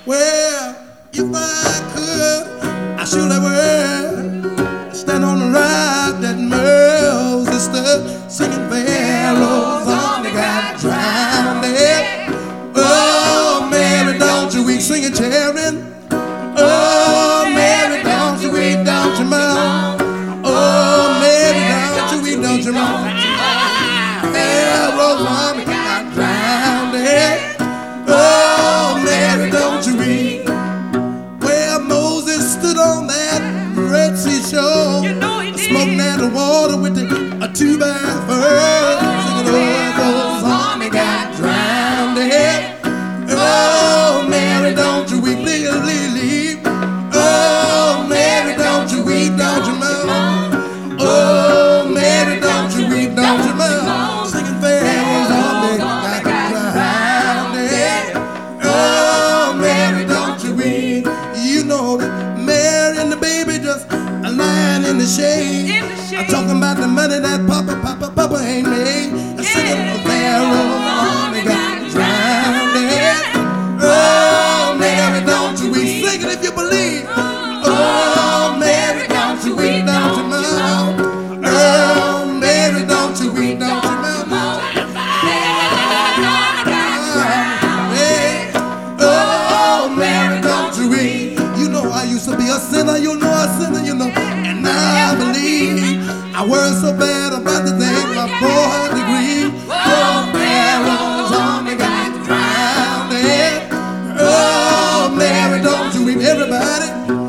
Well, if I could, I surely would stand on the rock that Moses stood, singing Pharaoh's army got drowned. Oh, Mary, don't you weep, singing Sharon. Oh, Mary, don't you weep, don't you mourn. Oh, Mary, don't you weep, don't you mourn. Pharaoh's army got drowned. Oh, Mary, don't you weep. Well, Moses stood on that Red Sea shore, smoking at the water with a 2x4, singing, oh, Pharaoh's army got drowned. Oh, Mary, don't you weep, leave. Oh, Mary, don't you weep, don't you mourn. Oh, Mary, don't you weep, don't you mourn. Singing Pharaoh's army got drowned. Oh, Mary, don't you weep. You know that Mary and the baby just lying in the shade. I'm talking about the money that Papa ain't made. Singing Pharaoh's army got drowned. Oh, Mary, don't you weep. Sing it if you believe. Oh, Mary, don't you weep, don't you mourn. Oh, Mary, don't you weep, don't you mourn. Oh, Mary, don't you weep. You know I used to be a sinner, you know a sinner, you know. And now I believe I worry so bad about the things my poor heart to grieve. Oh, Pharaoh's army got drowned. Oh, Mary, don't you weep, everybody.